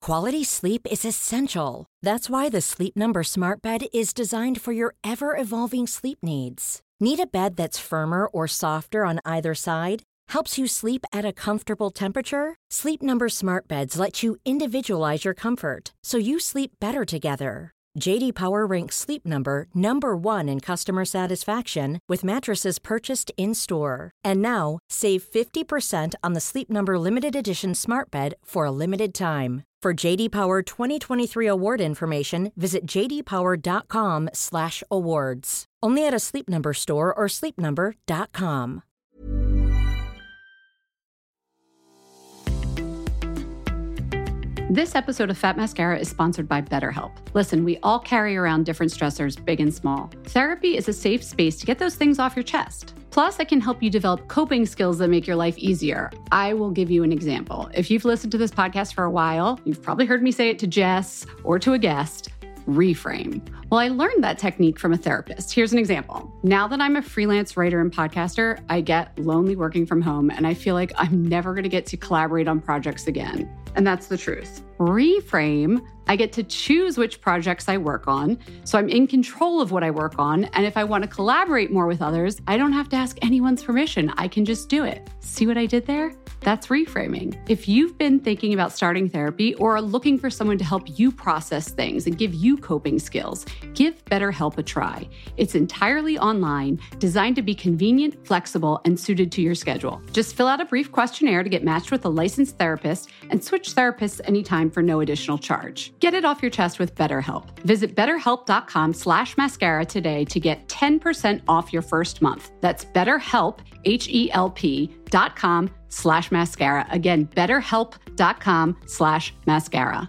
Quality sleep is essential. That's why the Sleep Number Smart Bed is designed for your ever-evolving sleep needs. Need a bed that's firmer or softer on either side? Helps you sleep at a comfortable temperature? Sleep Number Smart Beds let you individualize your comfort, so you sleep better together. J.D. Power ranks Sleep Number number 1 in customer satisfaction with mattresses purchased in-store. And now, save 50% on the Sleep Number Limited Edition Smart Bed for a limited time. For J.D. Power 2023 award information, visit jdpower.com/awards. Only at a Sleep Number store or sleepnumber.com. This episode of Fat Mascara is sponsored by BetterHelp. Listen, we all carry around different stressors, big and small. Therapy is a safe space to get those things off your chest. Plus, it can help you develop coping skills that make your life easier. I will give you an example. If you've listened to this podcast for a while, you've probably heard me say it to Jess or to a guest. Reframe. Well, I learned that technique from a therapist. Here's an example. Now that I'm a freelance writer and podcaster, I get lonely working from home, and I feel like I'm never going to get to collaborate on projects again. And that's the truth. Reframe, I get to choose which projects I work on, so I'm in control of what I work on, and if I want to collaborate more with others, I don't have to ask anyone's permission. I can just do it. See what I did there? That's reframing. If you've been thinking about starting therapy or are looking for someone to help you process things and give you coping skills, give BetterHelp a try. It's entirely online, designed to be convenient, flexible, and suited to your schedule. Just fill out a brief questionnaire to get matched with a licensed therapist and switch therapists anytime for no additional charge. Get it off your chest with BetterHelp. Visit betterhelp.com/mascara today to get 10% off your first month. That's BetterHelp, HELP.com/mascara. Again, betterhelp.com/mascara.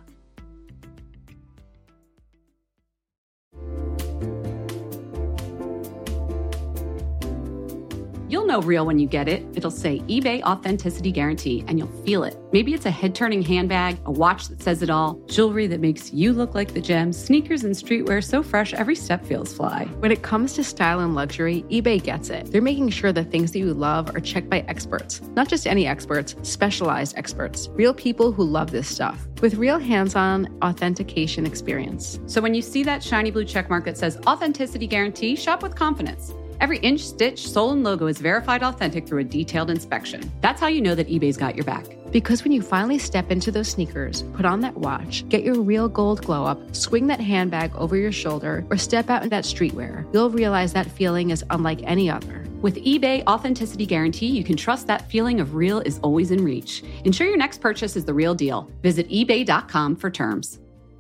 You'll know real when you get it. It'll say eBay Authenticity Guarantee, and you'll feel it. Maybe it's a head-turning handbag, a watch that says it all, jewelry that makes you look like the gem, sneakers and streetwear so fresh every step feels fly. When it comes to style and luxury, eBay gets it. They're making sure the things that you love are checked by experts. Not just any experts, specialized experts. Real people who love this stuff. With real hands-on authentication experience. So when you see that shiny blue checkmark that says Authenticity Guarantee, shop with confidence. Every inch, stitch, sole, and logo is verified authentic through a detailed inspection. That's how you know that eBay's got your back. Because when you finally step into those sneakers, put on that watch, get your real gold glow up, swing that handbag over your shoulder, or step out in that streetwear, you'll realize that feeling is unlike any other. With eBay Authenticity Guarantee, you can trust that feeling of real is always in reach. Ensure your next purchase is the real deal. Visit ebay.com for terms.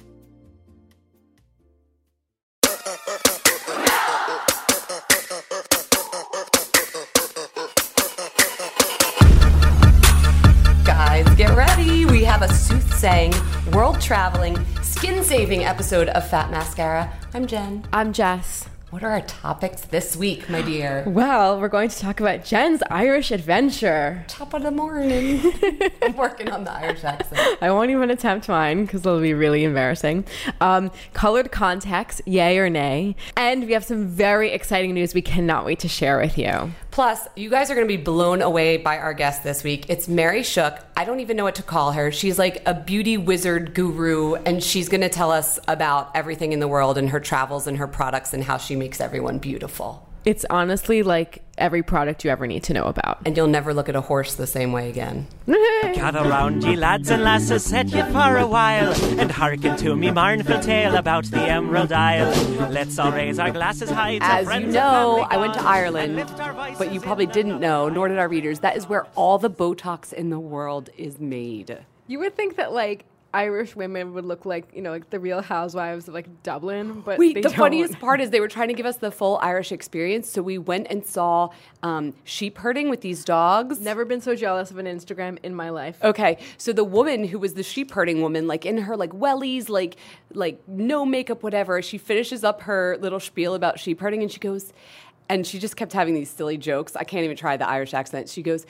Get ready. We have a soothsaying, world-traveling, skin-saving episode of Fat Mascara. I'm Jen. I'm Jess. What are our topics this week, my dear? Well, we're going to talk about Jen's Irish adventure. Top of the morning. I'm working on the Irish accent. I won't even attempt mine because it'll be really embarrassing. Colored contacts, yay or nay. And we have some very exciting news we cannot wait to share with you. Plus, you guys are going to be blown away by our guest this week. It's Mary Shook. I don't even know what to call her. She's like a beauty wizard guru, and she's going to tell us about everything in the world and her travels and her products and how she makes everyone beautiful. It's honestly like every product you ever need to know about. And you'll never look at a horse the same way again. Gather round, ye lads and lasses, set ye for a while, and hearken to me mournful tale about the Emerald Isle. Let's all raise our glasses high to As friends you know, and I went to family Ireland, and lift our voices but you probably didn't know, nor did our readers, that is where all the Botox in the world is made. You would think that like Irish women would look like, you know, like the Real Housewives of like Dublin, but Wait, they the don't. funniest part is they were trying to give us the full Irish experience, so we went and saw sheep herding with these dogs. Never been so jealous of an Instagram in my life. Okay, so the woman who was the sheep herding woman, like in her like wellies, like no makeup, whatever, she finishes up her little spiel about sheep herding, and she goes, and she just kept having these silly jokes. I can't even try the Irish accent. She goes,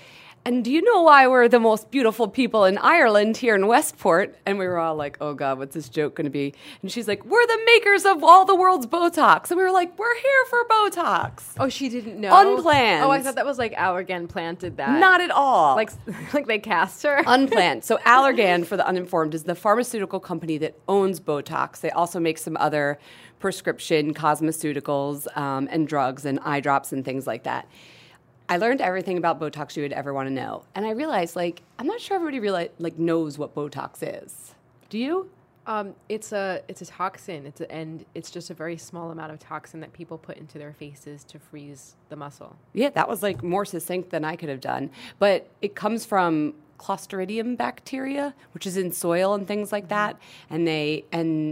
and do you know why we're the most beautiful people in Ireland here in Westport? And we were all like, oh, God, what's this joke going to be? And she's like, we're the makers of all the world's Botox. And we were like, we're here for Botox. Oh, she didn't know? Unplanned. Oh, I thought that was like Allergan planted that. Not at all. Like they cast her? Unplanned. So Allergan, for the uninformed, is the pharmaceutical company that owns Botox. They also make some other prescription cosmeceuticals and drugs and eye drops and things like that. I learned everything about Botox you would ever want to know. And I realized, I'm not sure everybody knows what Botox is. Do you? It's a toxin. And it's just a very small amount of toxin that people put into their faces to freeze the muscle. Yeah, that was more succinct than I could have done. But it comes from Clostridium bacteria, which is in soil and things like that. And they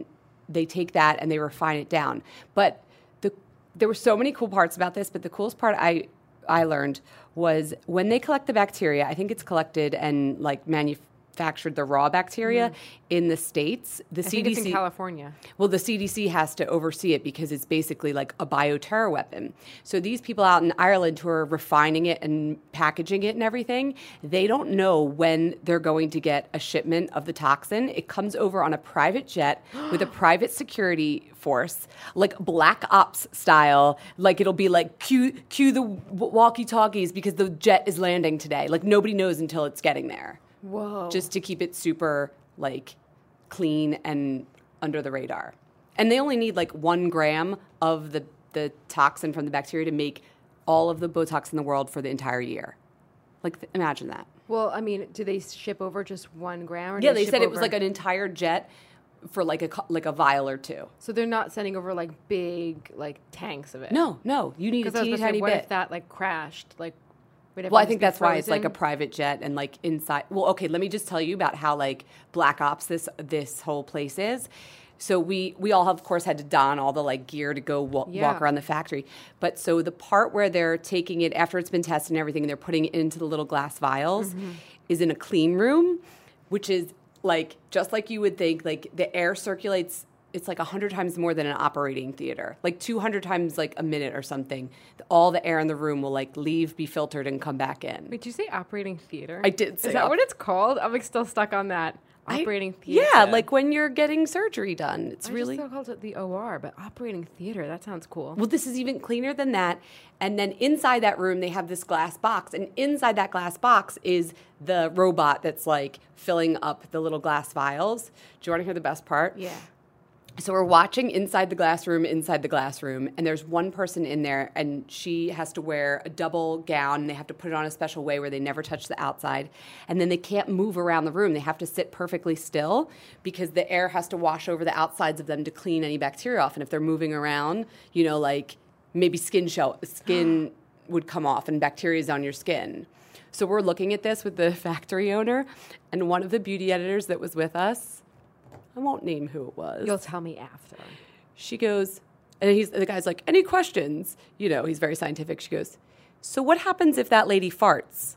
take that and they refine it down. But there were so many cool parts about this, but the coolest part I learned was when they collect the bacteria, I think it's collected and manufactured the raw bacteria in the States. The CDC, think it's in California. Well, the CDC has to oversee it because it's basically like a bioterror weapon. So these people out in Ireland who are refining it and packaging it and everything, they don't know when they're going to get a shipment of the toxin. It comes over on a private jet with a private security force, like Black Ops style. It'll be cue the walkie-talkies because the jet is landing today. Nobody knows until it's getting there. Whoa. Just to keep it super, clean and under the radar. And they only need, 1 gram of the toxin from the bacteria to make all of the Botox in the world for the entire year. Imagine that. Well, I mean, do they ship over just 1 gram? Or Yeah, they said it was an entire jet for a vial or two. So they're not sending over big tanks of it. No, you need a teeny tiny what bit. If that crashed? Well, I think that's why it's a private jet and inside. Well, okay, let me just tell you about how Black Ops this whole place is. So we all have, of course, had to don all the gear to go walk around the factory. But so the part where they're taking it after it's been tested and everything, and they're putting it into the little glass vials, is in a clean room, which is just like you would think. The air circulates. It's 100 times more than an operating theater, 200 times a minute or something. All the air in the room will leave, be filtered, and come back in. Wait, did you say operating theater? I did say Is that what it's called? I'm still stuck on that. Operating theater. Yeah, when you're getting surgery done. It's really... I just called it the OR, but operating theater, that sounds cool. Well, this is even cleaner than that. And then inside that room, they have this glass box. And inside that glass box is the robot that's filling up the little glass vials. Do you want to hear the best part? Yeah. So we're watching inside the glass room, and there's one person in there, and she has to wear a double gown, and they have to put it on a special way where they never touch the outside. And then they can't move around the room. They have to sit perfectly still because the air has to wash over the outsides of them to clean any bacteria off. And if they're moving around, maybe skin would come off and bacteria is on your skin. So we're looking at this with the factory owner, and one of the beauty editors that was with us, I won't name who it was. You'll tell me after. She goes, and the guy's like, any questions? He's very scientific. She goes, so what happens if that lady farts?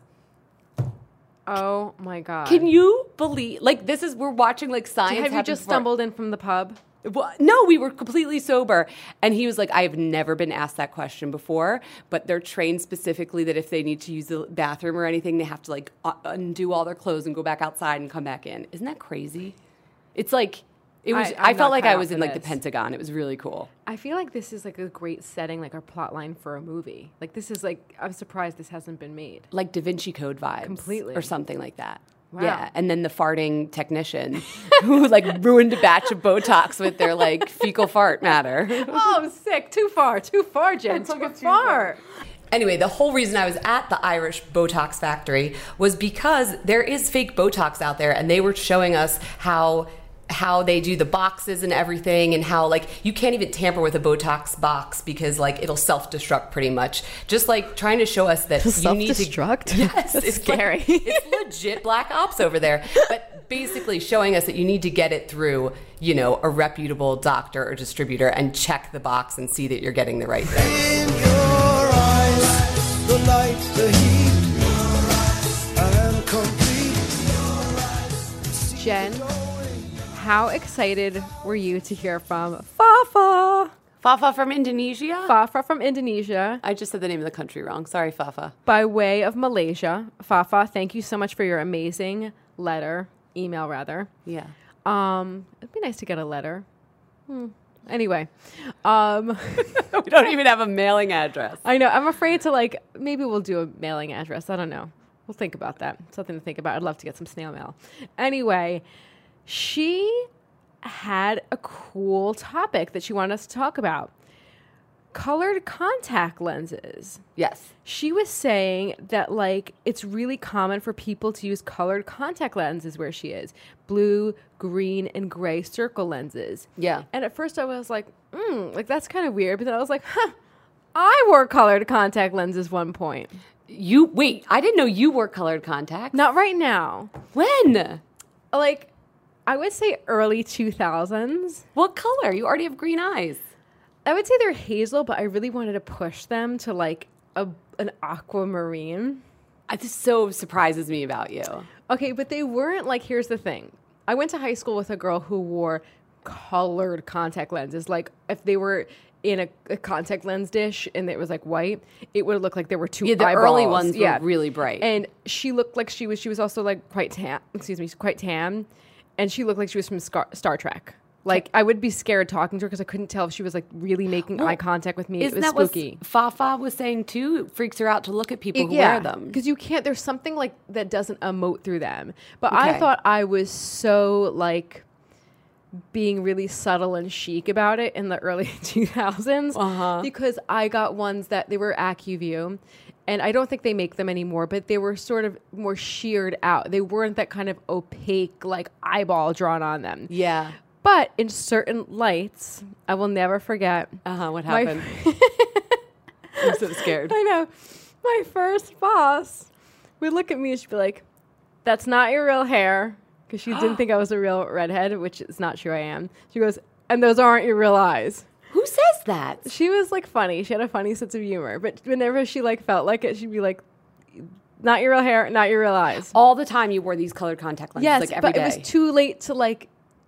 Oh, my God. Can you believe, we're watching science. Have you just stumbled in from the pub? Well, no, we were completely sober. And he was like, I have never been asked that question before, but they're trained specifically that if they need to use the bathroom or anything, they have to undo all their clothes and go back outside and come back in. Isn't that crazy? It's I felt like I was in the Pentagon. It was really cool. I feel like this is a great setting, a plot line for a movie. This is I'm surprised this hasn't been made. Da Vinci Code vibes. Completely. Or something like that. Wow. Yeah. And then the farting technician who ruined a batch of Botox with their fecal fart matter. Oh, sick. Too far, Jen. Too far. Anyway, the whole reason I was at the Irish Botox factory was because there is fake Botox out there, and they were showing us how they do the boxes and everything, and how you can't even tamper with a Botox box because it'll self-destruct pretty much. Just trying to show us that you need to self-destruct. Yes, that's it's scary. It's legit Black Ops over there. But basically showing us that you need to get it through, a reputable doctor or distributor and check the box and see that you're getting the right thing. In your eyes, the light, the heat, and complete. Jen, how excited were you to hear from Fafa? Fafa from Indonesia? Fafa from Indonesia. I just said the name of the country wrong. Sorry, Fafa. By way of Malaysia. Fafa, thank you so much for your amazing email rather. Yeah. It'd be nice to get a letter. Anyway. We don't even have a mailing address. I know. I'm afraid to maybe we'll do a mailing address. I don't know. We'll think about that. Something to think about. I'd love to get some snail mail. Anyway, she had a cool topic that she wanted us to talk about. Colored contact lenses. Yes. She was saying that it's really common for people to use colored contact lenses where she is. Blue, green, and gray circle lenses. Yeah. And at first I was like, that's kind of weird. But then I was like, I wore colored contact lenses one point. Wait, I didn't know you wore colored contacts. Not right now. When? I would say early 2000s. What color? You already have green eyes. I would say they're hazel, but I really wanted to push them to an aquamarine. This so surprises me about you. Okay, but they weren't here's the thing. I went to high school with a girl who wore colored contact lenses. If they were in a contact lens dish and it was white, it would look like there were two eyeballs. The early ones were really bright. And she looked like she was also quite tan, quite tan. And she looked like she was from Star Trek. I would be scared talking to her because I couldn't tell if she was really making eye contact with me. It was spooky. What Fafa was saying too? It freaks her out to look at people who wear them. Because you can't, there's something that doesn't emote through them. But I thought I was so being really subtle and chic about it in the early 2000s because I got ones that they were AccuView. And I don't think they make them anymore, but they were sort of more sheared out. They weren't that kind of opaque, eyeball drawn on them. Yeah. But in certain lights, I will never forget. What happened? I'm so scared. I know. My first boss would look at me and she'd be like, "That's not your real hair." Because she didn't think I was a real redhead, which is not true I am. She goes, "And those aren't your real eyes." Who says that? She was funny. She had a funny sense of humor. But whenever she felt like it, she'd be like, "Not your real hair, not your real eyes." All the time you wore these colored contact lenses, yes, every day. But it was too late to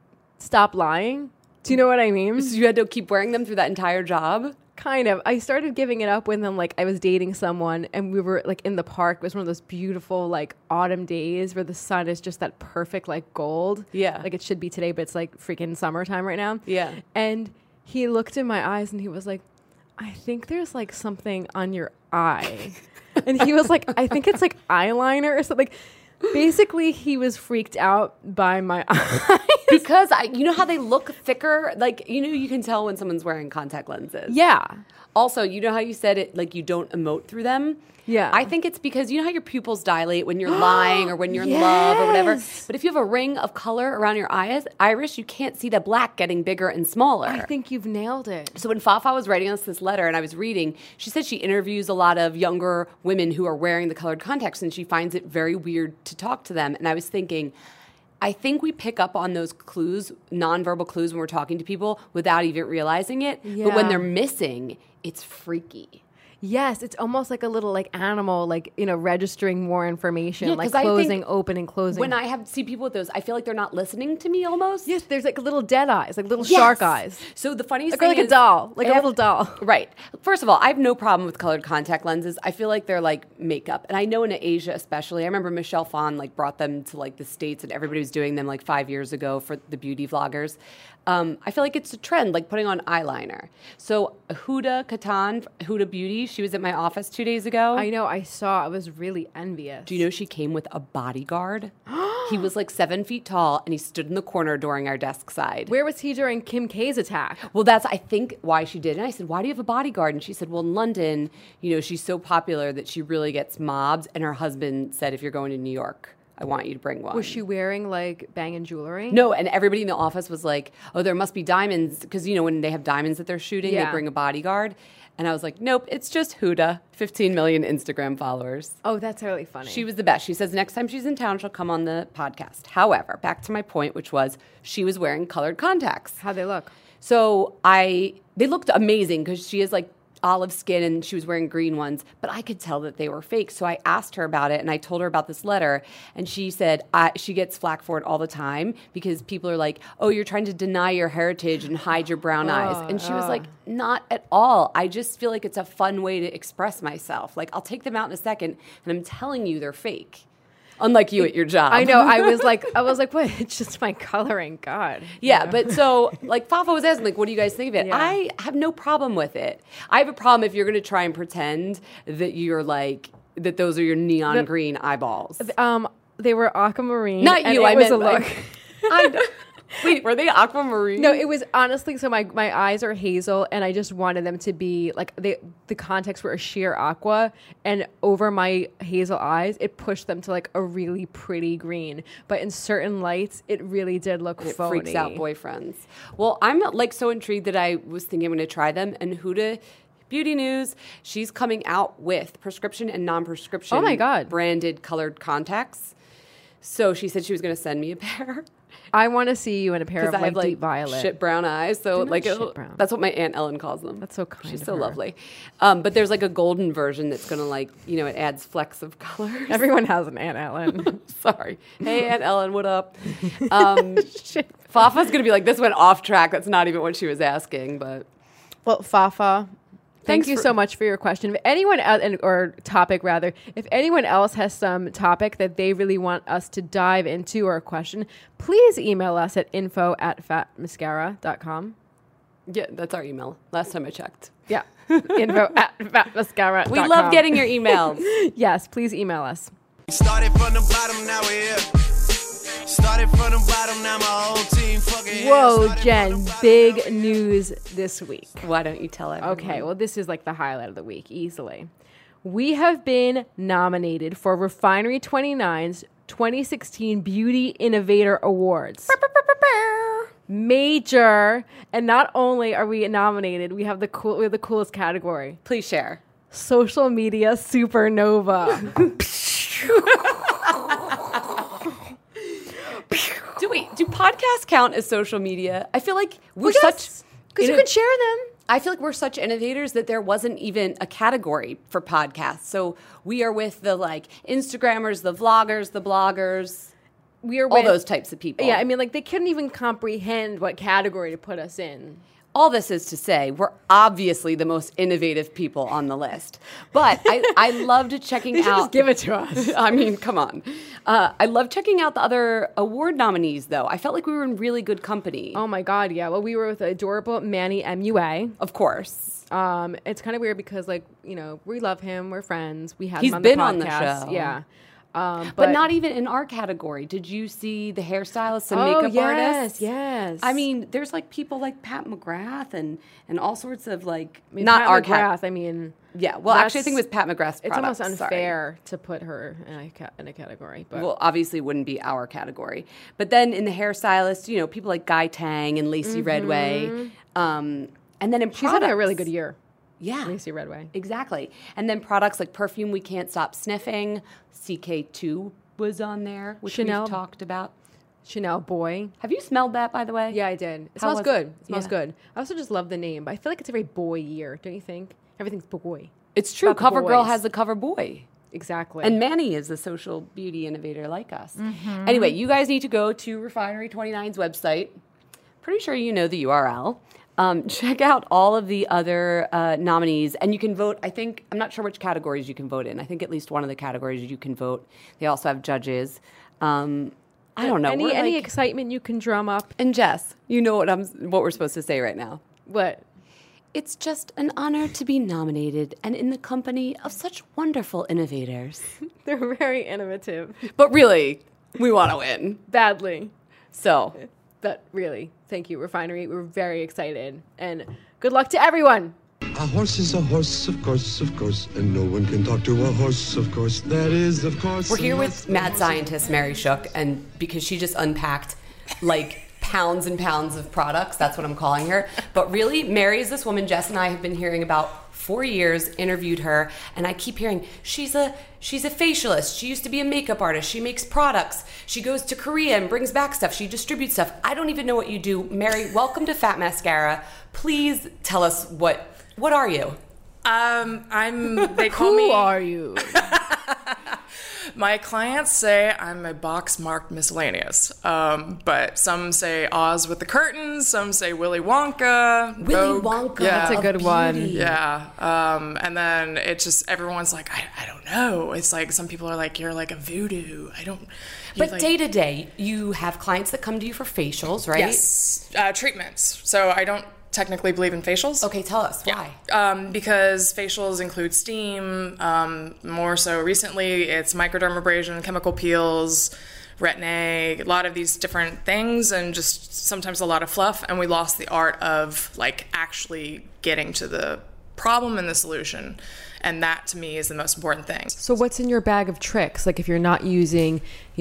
stop lying. Do you know what I mean? So you had to keep wearing them through that entire job? Kind of. I started giving it up when I was dating someone and we were in the park. It was one of those beautiful autumn days where the sun is just that perfect gold. Yeah. It should be today, but it's freaking summertime right now. Yeah. And he looked in my eyes and he was like, "I think there's something on your eye." And he was like, "I think it's eyeliner or something." Basically, he was freaked out by my eyes. Because you know how they look thicker? You can tell when someone's wearing contact lenses. Yeah. Also, you know how you said it, you don't emote through them? Yeah. I think it's because you know how your pupils dilate when you're lying or when you're in love or whatever? But if you have a ring of color around your iris, you can't see the black getting bigger and smaller. I think you've nailed it. So when Fafa was writing us this letter and I was reading, she said she interviews a lot of younger women who are wearing the colored contacts and she finds it very weird to talk to them. And I was thinking, I think we pick up on those clues, nonverbal clues when we're talking to people without even realizing it. Yeah. But when they're missing, it's freaky. Yes, it's almost like a little animal, registering more information, Yeah, 'cause closing, opening, closing. When I see people with those, I feel like they're not listening to me almost. Yes, there's little dead eyes, little shark eyes. So the funniest Or thing is a doll, a little doll. Right. First of all, I have no problem with colored contact lenses. I feel like they're makeup. And I know in Asia especially, I remember Michelle Phan brought them to the States and everybody was doing them 5 years ago for the beauty vloggers. I feel like it's a trend, putting on eyeliner. So Huda Katan, Huda Beauty, she was at my office 2 days ago. I know, I saw. I was really envious. Do you know she came with a bodyguard? He was 7 feet tall and he stood in the corner during our desk side. Where was he during Kim K's attack? Well, that's, I think, why she did. And I said, "Why do you have a bodyguard?" And she said, "Well, in London, she's so popular that she really gets mobbed." And her husband said, "If you're going to New York, I want you to bring one." Was she wearing banging jewelry? No, and everybody in the office was like, "Oh, there must be diamonds." Because, when they have diamonds that they're shooting, they bring a bodyguard. And I was like, "Nope, it's just Huda, 15 million Instagram followers." Oh, that's really funny. She was the best. She says next time she's in town, she'll come on the podcast. However, back to my point, which was she was wearing colored contacts. How'd they look? So they looked amazing because she has olive skin and she was wearing green ones, but I could tell that they were fake. So I asked her about it and I told her about this letter, and she said she gets flack for it all the time because people are like, oh, you're trying to deny your heritage and hide your brown eyes. And she was like, not at all. I just feel like it's a fun way to express myself. Like, I'll take them out in a second and I'm telling you they're fake. Unlike you at your job. I know. I was like, what? It's just my coloring. God. Yeah, but so, like, Fafa was asking, like, what do you guys think of it? Yeah. I have no problem with it. I have a problem if you're going to try and pretend that you're, like, that those are your neon green eyeballs. They were aquamarine. Not you, I was meant, a look. Wait, were they aquamarine? No, it was honestly, so my eyes are hazel and I just wanted them to be like the contacts were a sheer aqua, and over my hazel eyes it pushed them to like a really pretty green, but in certain lights it really did look phony. It freaks out boyfriends. Well, I'm like so intrigued that I was thinking I'm going to try them, and Huda Beauty News, she's coming out with prescription and non-prescription Oh my God. branded colored contacts. So she said she was going to send me a pair. I want to see you in a pair of I have, like deep violet. shit brown eyes, so They're not like shit brown. that's what my Aunt Ellen calls them. That's so kind She's of so her. lovely. But there's like a golden version that's gonna like it adds flecks of colors. Everyone has an Aunt Ellen. Sorry, hey Aunt Ellen, what up? Fafa's gonna be like, this went off track. That's not even what she was asking, but Well, Fafa, thank Thanks you for- so much for your question. If anyone else, or topic rather, if anyone else has some topic that they really want us to dive into or a question, please email us at info@fatmascara.com. yeah, that's our email. Last time I checked. Yeah, info@fatmascara.com. We love getting your emails. Yes, please email us. Started from the bottom, now we're here. Started from the bottom, now my whole team fucking Whoa, Jen, big news this week. Why don't you tell everyone? Okay, well, this is like the highlight of the week, easily. We have been nominated for Refinery 29's 2016 Beauty Innovator Awards. Major. And not only are we nominated, we have the coolest category. Please share. Social Media Supernova. Do podcasts count as social media? I feel like we're Because you can share them. I feel like we're such innovators that there wasn't even a category for podcasts. So we are with the like Instagrammers, the vloggers, the bloggers, We are all with, those types of people. Yeah, I mean, like, they couldn't even comprehend what category to put us in. All this is to say, we're obviously the most innovative people on the list. But I loved checking You should out. just give it to us. I mean, come on. I love checking out the other award nominees, though. I felt like we were in really good company. Oh my God, yeah. Well, we were with adorable Manny MUA. Of course. It's kind of weird because, like, we love him. We're friends. We had He's him on the been podcast. on the show. Yeah. But not even in our category. Did you see the hairstylists and makeup artists? Yes. I mean, there's like people like Pat McGrath and all sorts of like I mean, not Pat our McGrath. I mean, Yeah, well, actually, I think it was Pat McGrath's It's products. almost Sorry. unfair to put her in a category. But Well, obviously, it wouldn't be our category. But then in the hairstylist, people like Guy Tang and Lacey Redway, and then in she's having a really good year. Yeah, Lacey Redway. exactly. And then products like perfume we can't stop sniffing. CK2 was on there, which Chanel. we've talked about. Chanel Boy. Have you smelled that, by the way? Yeah, I did. It How smells was good. it? It smells Yeah. good. I also just love the name. But I feel like it's a very boy year, don't you think? Everything's boy. It's true. About the CoverGirl boys. has the cover boy. Exactly. And Manny is the social beauty innovator like us. Anyway, you guys need to go to Refinery 29's website. Pretty sure you know the URL. Check out all of the other nominees, and you can vote. I'm not sure which categories you can vote in. I think at least one of the categories you can vote. They also have judges. I don't know. We're Any like- excitement you can drum up. and Jess, you know what we're supposed to say right now. What? It's just an honor to be nominated and in the company of such wonderful innovators. They're very innovative. But really, we want to win. Badly. So But really, thank you, Refinery. We're very excited. And good luck to everyone. A horse is a horse, of course, and no one can talk to a horse, of course. That is, of course. we're here with mad scientist Mary Shook, and because she just unpacked like pounds and pounds of products, that's what I'm calling her. But really, Mary is this woman Jess and I have been hearing about 4 years, interviewed her, and I keep hearing she's a facialist. She used to be a makeup artist. She makes products. She goes to Korea and brings back stuff. She distributes stuff. I don't even know what you do. Mary, welcome to Fat Mascara. Please tell us what are you? They call me. Who are you? My clients say I'm a box marked miscellaneous, but some say Oz with the curtains, some say Willy Wonka. Willy Wonka. Yeah. That's a good one. Yeah. And then it's just, everyone's like, I don't know. It's like, some people are like, you're like a voodoo. But like, day to day, you have clients that come to you for facials, right? Yes. Treatments. So I don't technically believe in facials. Okay, tell us why. Because facials include steam. More so recently, it's microdermabrasion, chemical peels, retin-A, a lot of these different things, and just sometimes a lot of fluff. And we lost the art of like actually getting to the problem and the solution. And that to me is the most important thing. So what's in your bag of tricks? Like if you're not using,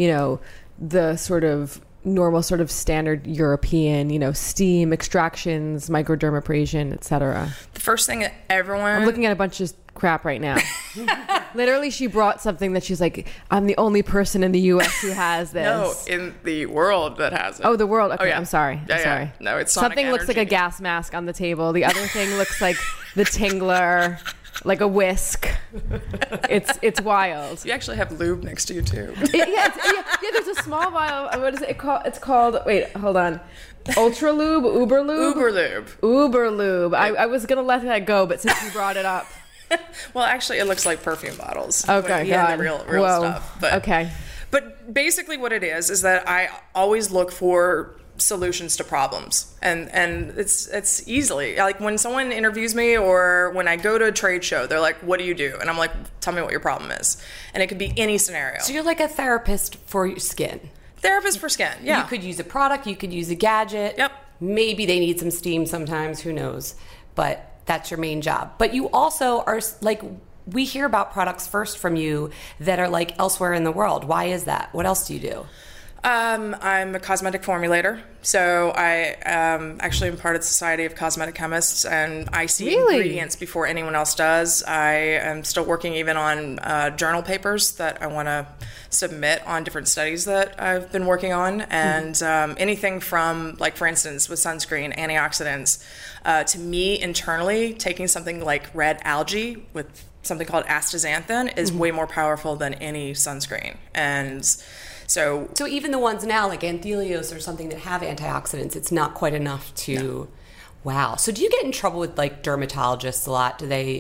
the sort of normal sort of standard European, steam, extractions, microdermabrasion, etc. The first thing that everyone... I'm looking at a bunch of crap right now. Literally, she brought something that she's like, I'm the only person in the U.S. who has this. No, in the world that has it. Oh, the world. Okay, Oh, yeah. I'm sorry. Yeah, I'm sorry. yeah. No, it's Sonic something looks like a Energy. gas mask on the table. The other thing looks like the Tingler, like a whisk. It's wild. You actually have lube next to you, too. Yeah, there's a small vial. What is it called? It's called, wait, hold on. Ultra Lube? Uber Lube? Uber lube. Uber Lube. I was going to let that go, but since you brought it up. Well, actually, it looks like perfume bottles. Okay, Yeah, God. the real Whoa. stuff. But, okay. But basically what it is that I always look for solutions to problems. And it's easily, like when someone interviews me or when I go to a trade show, they're like, what do you do? And I'm like, tell me what your problem is. And it could be any scenario. So you're like a therapist for your skin. Therapist for skin, yeah. You could use a product, you could use a gadget. Yep. Maybe they need some steam sometimes, who knows. But that's your main job. But you also are like, we hear about products first from you that are like elsewhere in the world. Why is that? What else do you do? I'm a cosmetic formulator, so I actually am part of the Society of Cosmetic Chemists, and I see ingredients before anyone else does. I am still working even on journal papers that I want to submit on different studies that I've been working on, and anything from, like, for instance, with sunscreen, antioxidants, to me internally, taking something like red algae with something called astaxanthin is way more powerful than any sunscreen. And so even the ones now like Anthelios or something that have antioxidants, it's not quite enough to. No. Wow. So do you get in trouble with like dermatologists a lot? Do they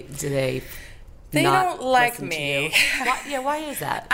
not don't like listen me. To you? Why is that?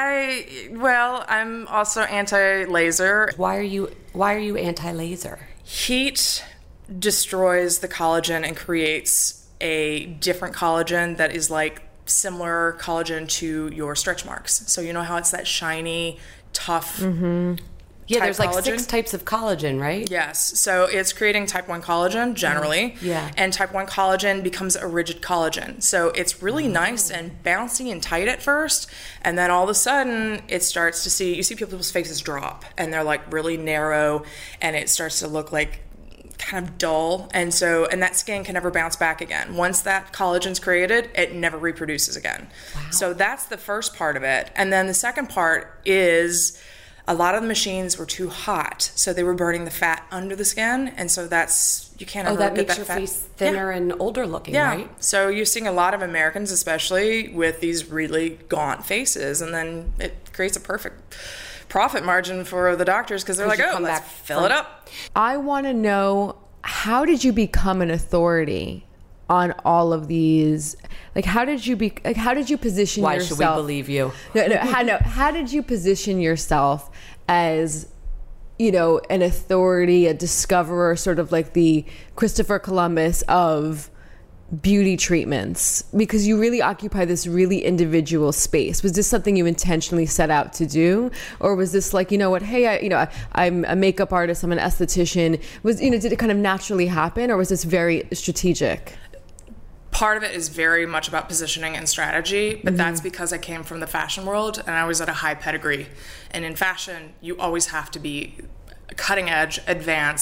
Well, I'm also anti-laser. Why are you anti-laser? Heat destroys the collagen and creates a different collagen that is like similar collagen to your stretch marks. So you know how it's that shiny, tough Yeah, there's collagen? like 6 types of collagen, right? Yes. So it's creating type 1 collagen generally. Yeah. And type 1 collagen becomes a rigid collagen. So it's really nice and bouncy and tight at first. And then all of a sudden it starts to you see people's faces drop and they're like really narrow and it starts to look like kind of dull, and that skin can never bounce back again. Once that collagen's created, it never reproduces again. Wow. So that's the first part of it. And then the second part is a lot of the machines were too hot, so they were burning the fat under the skin, and so you can't ever that get makes that your fat. face thinner and older looking, Yeah. right? So you're seeing a lot of Americans, especially with these really gaunt faces, and then it creates a perfect profit margin for the doctors because they're like, oh, let's fill it up. I want to know, how did you become an authority on all of these? Like, how did you position Why yourself? should we believe you? How did you position yourself as, an authority, a discoverer, sort of like the Christopher Columbus of beauty treatments, because you really occupy this really individual space? Was this something you intentionally set out to do, or was this like, hey, I'm a makeup artist, I'm an esthetician? Did it kind of naturally happen, or was this very strategic? Part of it is very much about positioning and strategy, but that's because I came from the fashion world and I was at a high pedigree. And in fashion, you always have to be cutting edge, advanced,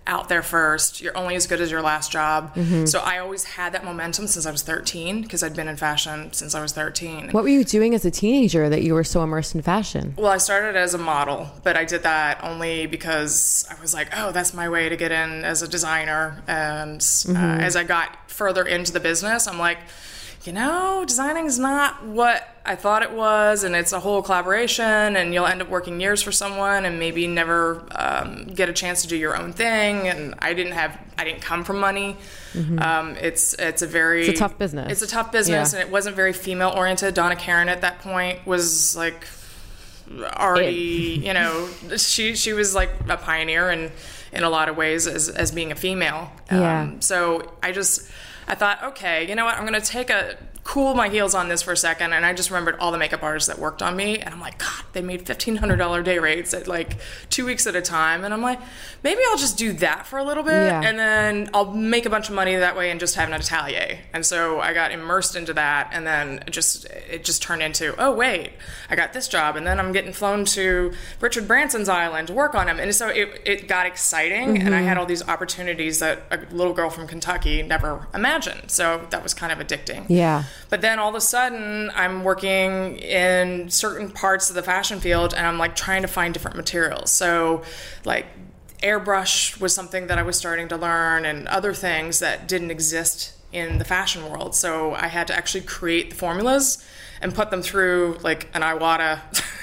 out there first. You're only as good as your last job. So I always had that momentum since I was 13 because I'd been in fashion since I was 13. What were you doing as a teenager that you were so immersed in fashion? Well, I started as a model, but I did that only because I was like, oh, that's my way to get in as a designer. And as I got further into the business, I'm like, you know, designing is not what I thought it was, and it's a whole collaboration, and you'll end up working years for someone and maybe never get a chance to do your own thing. And I didn't come from money. It's a tough business. It's a tough business, and it wasn't very female oriented. Donna Karan at that point was like already, you know, she was like a pioneer in a lot of ways as being a female. So I thought, okay, you know what, I'm going to cool my heels on this for a second. And I just remembered all the makeup artists that worked on me. And I'm like, God, they made $1,500 day rates at like 2 weeks at a time. And I'm like, maybe I'll just do that for a little bit. And then I'll make a bunch of money that way and just have an atelier. And so I got immersed into that. And then it just turned into, oh, wait, I got this job. And then I'm getting flown to Richard Branson's island to work on him. And so it got exciting. And I had all these opportunities that a little girl from Kentucky never imagined. So that was kind of addicting. Yeah. But then all of a sudden, I'm working in certain parts of the fashion field, and I'm like trying to find different materials. So like airbrush was something that I was starting to learn, and other things that didn't exist in the fashion world. So I had to actually create the formulas and put them through like an Iwata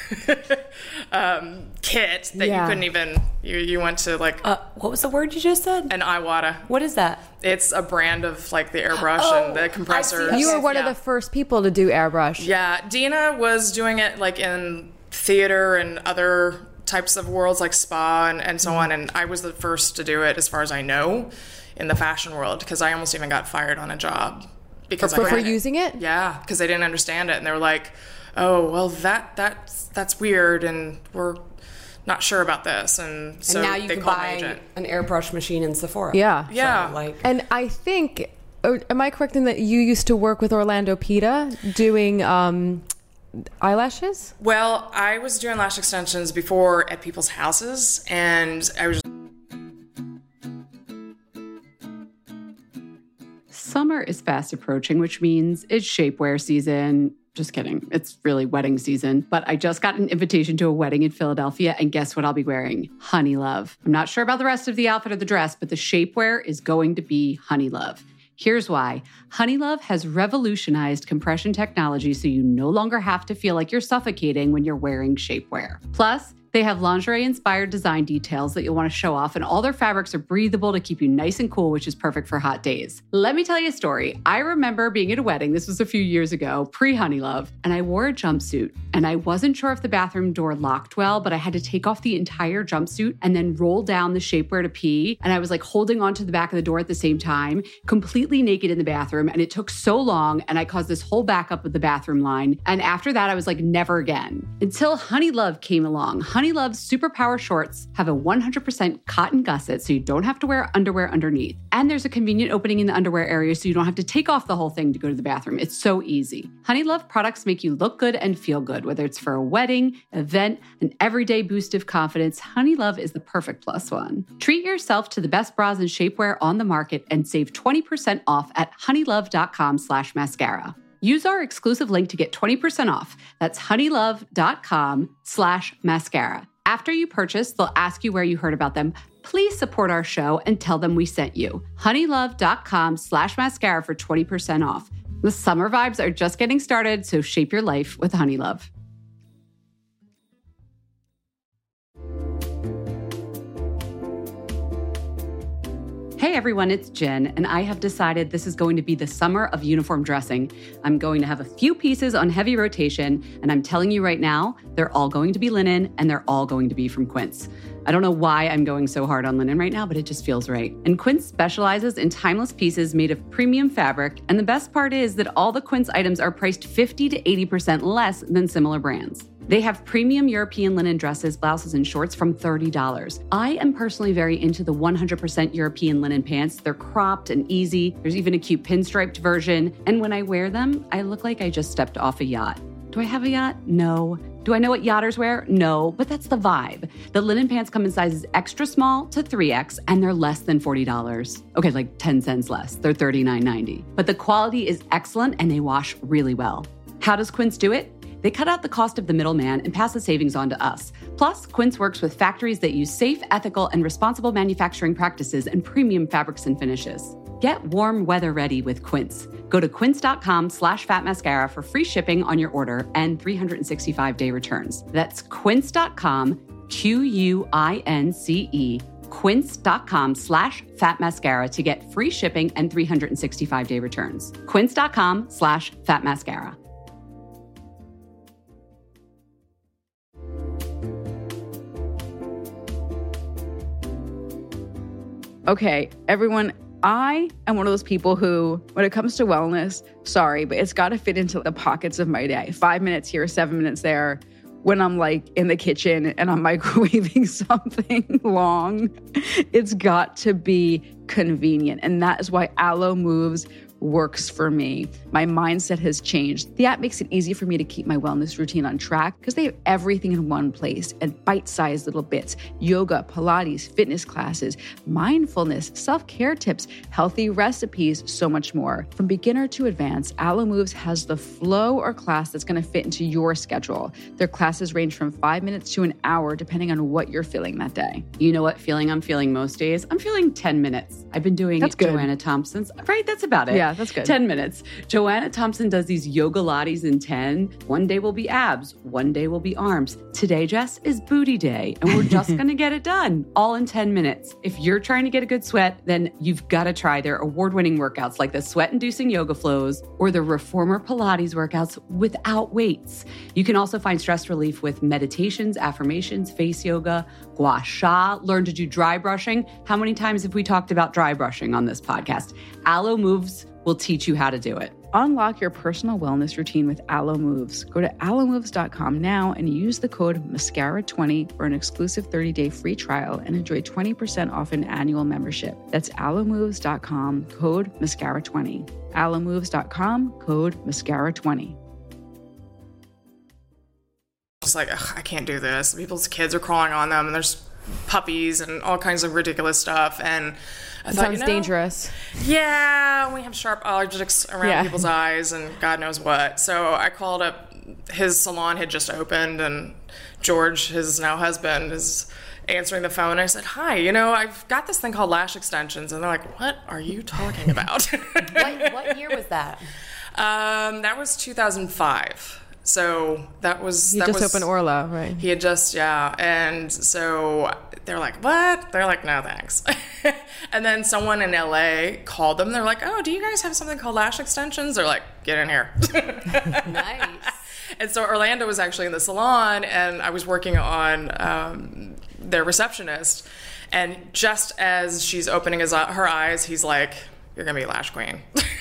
kit that you couldn't even, you went to like... what was the word you just said? An Iwata. What is that? It's a brand of like the airbrush and the compressors. You were one of the first people to do airbrush. Yeah, Dina was doing it like in theater and other types of worlds like spa and so on, and I was the first to do it as far as I know in the fashion world, because I almost even got fired on a job because for using it. Yeah, because they didn't understand it, and they were like, "Oh, well, that's weird, and we're not sure about this." And so now you they can called buy my agent. an airbrush machine in Sephora. Yeah. So, and I think, am I correct in that you used to work with Orlando Pita doing eyelashes? Well, I was doing lash extensions before at people's houses, and I was Summer is fast approaching, which means it's shapewear season. Just kidding. It's really wedding season. But I just got an invitation to a wedding in Philadelphia, and guess what I'll be wearing? Honey Love. I'm not sure about the rest of the outfit or the dress, but the shapewear is going to be Honey Love. Here's why. Honey Love has revolutionized compression technology so you no longer have to feel like you're suffocating when you're wearing shapewear. Plus, they have lingerie-inspired design details that you'll want to show off, and all their fabrics are breathable to keep you nice and cool, which is perfect for hot days. Let me tell you a story. I remember being at a wedding, this was a few years ago, pre-Honey Love, and I wore a jumpsuit, and I wasn't sure if the bathroom door locked well, but I had to take off the entire jumpsuit and then roll down the shapewear to pee, and I was like holding onto the back of the door at the same time, completely naked in the bathroom, and it took so long, and I caused this whole backup of the bathroom line, and after that, I was like, never again. Until Honey Love came along. Honey Love's Superpower shorts have a 100% cotton gusset, so you don't have to wear underwear underneath. And there's a convenient opening in the underwear area, so you don't have to take off the whole thing to go to the bathroom. It's so easy. Honey Love products make you look good and feel good, whether it's for a wedding, event, an everyday boost of confidence. Honey Love is the perfect plus one. Treat yourself to the best bras and shapewear on the market and save 20% off at honeylove.com/mascara. Use our exclusive link to get 20% off. That's honeylove.com/mascara. After you purchase, they'll ask you where you heard about them. Please support our show and tell them we sent you. honeylove.com/mascara for 20% off. The summer vibes are just getting started, so shape your life with Honey Love. Hey everyone, it's Jen, and I have decided this is going to be the summer of uniform dressing. I'm going to have a few pieces on heavy rotation, and I'm telling you right now, they're all going to be linen, and they're all going to be from Quince. I don't know why I'm going so hard on linen right now, but it just feels right. And Quince specializes in timeless pieces made of premium fabric, and the best part is that all the Quince items are priced 50 to 80% less than similar brands. They have premium European linen dresses, blouses, and shorts from $30. I am personally very into the 100% European linen pants. They're cropped and easy. There's even a cute pinstriped version. And when I wear them, I look like I just stepped off a yacht. Do I have a yacht? No. Do I know what yachters wear? No, but that's the vibe. The linen pants come in sizes extra small to 3X, and they're less than $40. Okay, like 10 cents less. They're $39.90. But the quality is excellent, and they wash really well. How does Quince do it? They cut out the cost of the middleman and pass the savings on to us. Plus, Quince works with factories that use safe, ethical, and responsible manufacturing practices and premium fabrics and finishes. Get warm weather ready with Quince. Go to quince.com/fatmascara for free shipping on your order and 365-day returns. That's quince.com, Quince, quince.com/fatmascara to get free shipping and 365-day returns. Quince.com/fatmascara. Okay, everyone, I am one of those people who, when it comes to wellness, sorry, but it's got to fit into the pockets of my day. 5 minutes here, 7 minutes there. When I'm like in the kitchen and I'm microwaving something long, it's got to be convenient. And that is why Alo Moves works for me. My mindset has changed. The app makes it easy for me to keep my wellness routine on track because they have everything in one place and bite-sized little bits: yoga, Pilates, fitness classes, mindfulness, self-care tips, healthy recipes, so much more. From beginner to advanced, Alo Moves has the flow or class that's going to fit into your schedule. Their classes range from 5 minutes to an hour, depending on what you're feeling that day. You know what feeling I'm feeling most days? I'm feeling 10 minutes. I've been doing Joanna Thompson's. Right, that's about it. Yeah, that's good. 10 minutes. Joanna Thompson does these yoga lattes in 10. One day will be abs. One day will be arms. Today, Jess, is booty day. And we're just going to get it done all in 10 minutes. If you're trying to get a good sweat, then you've got to try their award-winning workouts like the sweat-inducing yoga flows or the reformer Pilates workouts without weights. You can also find stress relief with meditations, affirmations, face yoga, gua sha, learn to do dry brushing. How many times have we talked about dry brushing on this podcast? Alo Moves will teach you how to do it. Unlock your personal wellness routine with Alo Moves. Go to alomoves.com now and use the code MASCARA20 for an exclusive 30-day free trial and enjoy 20% off an annual membership. That's alomoves.com, code MASCARA20. alomoves.com, code MASCARA20. Just like, ugh, I can't do this. People's kids are crawling on them, and there's puppies and all kinds of ridiculous stuff. And I thought, sounds dangerous. Yeah, we have sharp objects around people's eyes and God knows what. So I called up. His salon had just opened, and George, his now husband, is answering the phone. I said, hi, I've got this thing called lash extensions. And they're like, what are you talking about? What year was that? That was 2005. So that was... He just opened Orla, right? He had just, and so they're like, what? They're like, no, thanks. And then someone in LA called them. They're like, oh, do you guys have something called lash extensions? They're like, get in here. Nice. And so Orlando was actually in the salon, and I was working on their receptionist. And just as she's opening her eyes, he's like, you're going to be a lash queen.